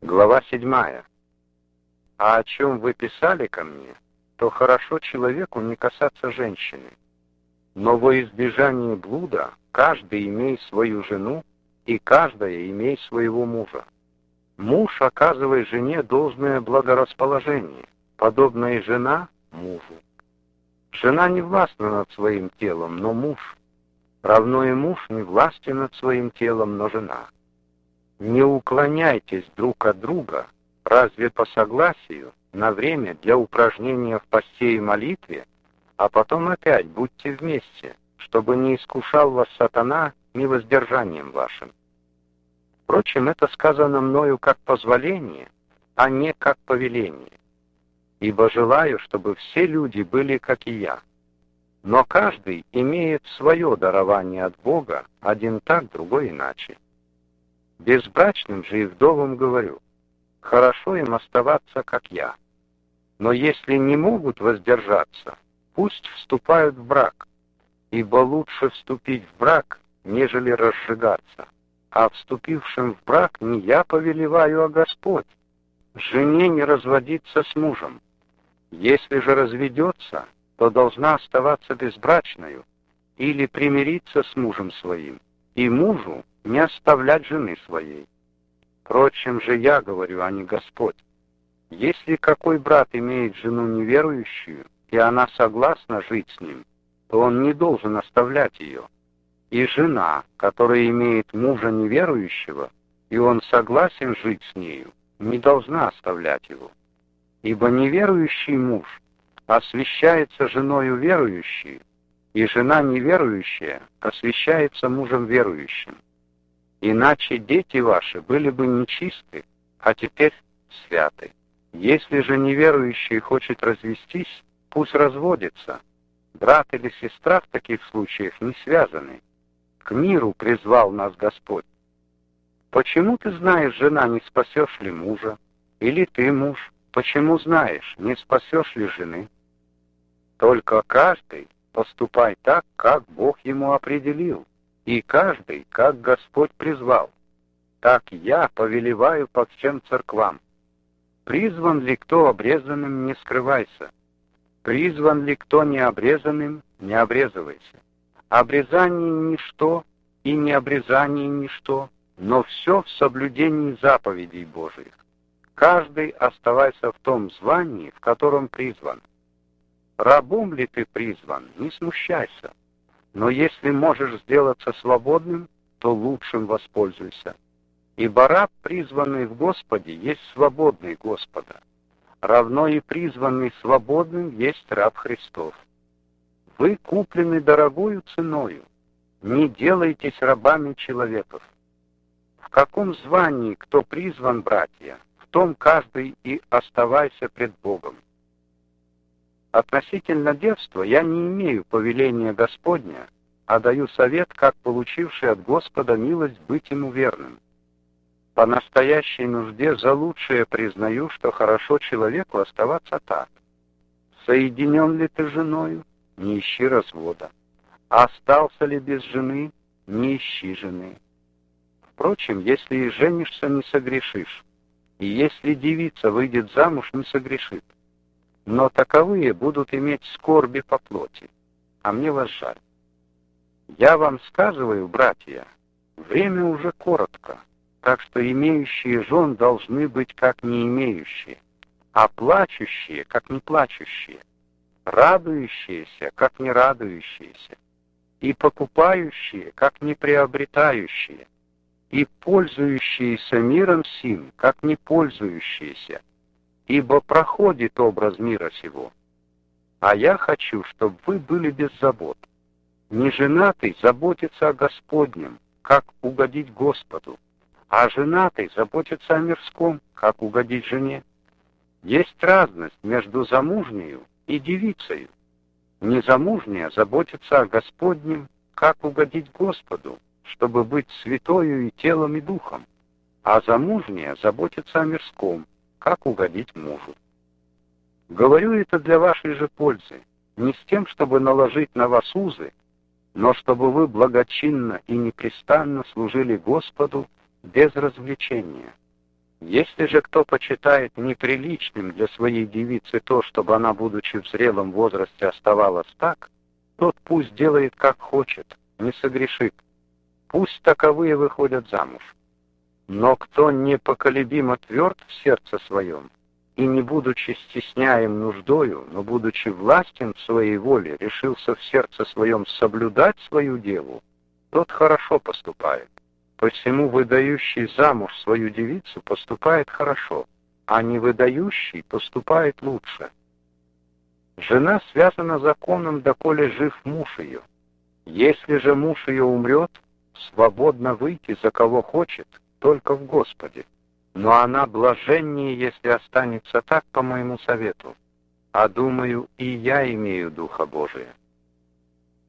Глава 7. А о чем вы писали ко мне, то хорошо человеку не касаться женщины. Но во избежание блуда каждый имей свою жену, и каждая имей своего мужа. Муж оказывает жене должное благорасположение, подобно и жена мужу. Жена не властна над своим телом, но муж. Равно и муж не властен над своим телом, но жена. Не уклоняйтесь друг от друга, разве по согласию, на время для упражнения в посте и молитве, а потом опять будьте вместе, чтобы не искушал вас сатана невоздержанием вашим. Впрочем, это сказано мною как позволение, а не как повеление. Ибо желаю, чтобы все люди были, как и я. Но каждый имеет свое дарование от Бога, один так, другой иначе. Безбрачным же и вдовам говорю, хорошо им оставаться, как я. Но если не могут воздержаться, пусть вступают в брак, ибо лучше вступить в брак, нежели разжигаться. А вступившим в брак не я повелеваю, а Господь. Жене не разводиться с мужем. Если же разведется, то должна оставаться безбрачною или примириться с мужем своим, и мужу не оставлять жены своей. Впрочем же я говорю, а не Господь. Если какой брат имеет жену неверующую, и она согласна жить с ним, то он не должен оставлять ее. И жена, которая имеет мужа неверующего, и он согласен жить с нею, не должна оставлять его. Ибо неверующий муж освящается женою верующей, и жена неверующая освящается мужем верующим. Иначе дети ваши были бы нечисты, а теперь святы. Если же неверующий хочет развестись, пусть разводится. Брат или сестра в таких случаях не связаны. К миру призвал нас Господь. Почему ты знаешь, жена, не спасешь ли мужа? Или ты, муж, почему знаешь, не спасешь ли жены? Только каждый поступай так, как Бог ему определил, и каждый, как Господь призвал. Так я повелеваю по всем церквам. Призван ли кто обрезанным, не скрывайся. Призван ли кто необрезанным, не обрезывайся. Обрезание ничто, и необрезание ничто, но все в соблюдении заповедей Божиих. Каждый оставайся в том звании, в котором призван. Рабом ли ты призван, не смущайся. Но если можешь сделаться свободным, то лучшим воспользуйся. Ибо раб, призванный в Господе, есть свободный Господа. Равно и призванный свободным есть раб Христов. Вы куплены дорогою ценою. Не делайтесь рабами человеков. В каком звании кто призван, братья, в том каждый и оставайся пред Богом. Относительно девства я не имею повеления Господня, а даю совет, как получивший от Господа милость быть ему верным. По настоящей нужде за лучшее признаю, что хорошо человеку оставаться так. Соединен ли ты с женою? Не ищи развода. Остался ли без жены? Не ищи жены. Впрочем, если и женишься, не согрешишь, и если девица выйдет замуж, не согрешит. Но таковые будут иметь скорби по плоти, а мне вас жаль. Я вам сказываю, братья, время уже коротко, так что имеющие жен должны быть как не имеющие, а плачущие, как не плачущие, радующиеся, как не радующиеся, и покупающие, как не приобретающие, и пользующиеся миром сим, как не пользующиеся, ибо проходит образ мира сего. А я хочу, чтобы вы были без забот. Неженатый заботится о Господнем, как угодить Господу, а женатый заботится о мирском, как угодить жене. Есть разность между замужнею и девицею. Незамужняя заботится о Господнем, как угодить Господу, чтобы быть святою и телом, и духом, а замужняя заботится о мирском, как угодить мужу. Говорю это для вашей же пользы, не с тем, чтобы наложить на вас узы, но чтобы вы благочинно и непрестанно служили Господу без развлечения. Если же кто почитает неприличным для своей девицы то, чтобы она, будучи в зрелом возрасте, оставалась так, тот пусть делает как хочет, не согрешит. Пусть таковые выходят замуж. Но кто непоколебимо тверд в сердце своем, и не будучи стесняем нуждою, но будучи властен в своей воле, решился в сердце своем соблюдать свою деву, тот хорошо поступает. Посему выдающий замуж свою девицу поступает хорошо, а не выдающий поступает лучше. Жена связана законом, доколе жив муж ее. Если же муж ее умрет, свободно выйти за кого хочет, только в Господе. Но она блаженнее, если останется так, по моему совету. А думаю, и я имею Духа Божия.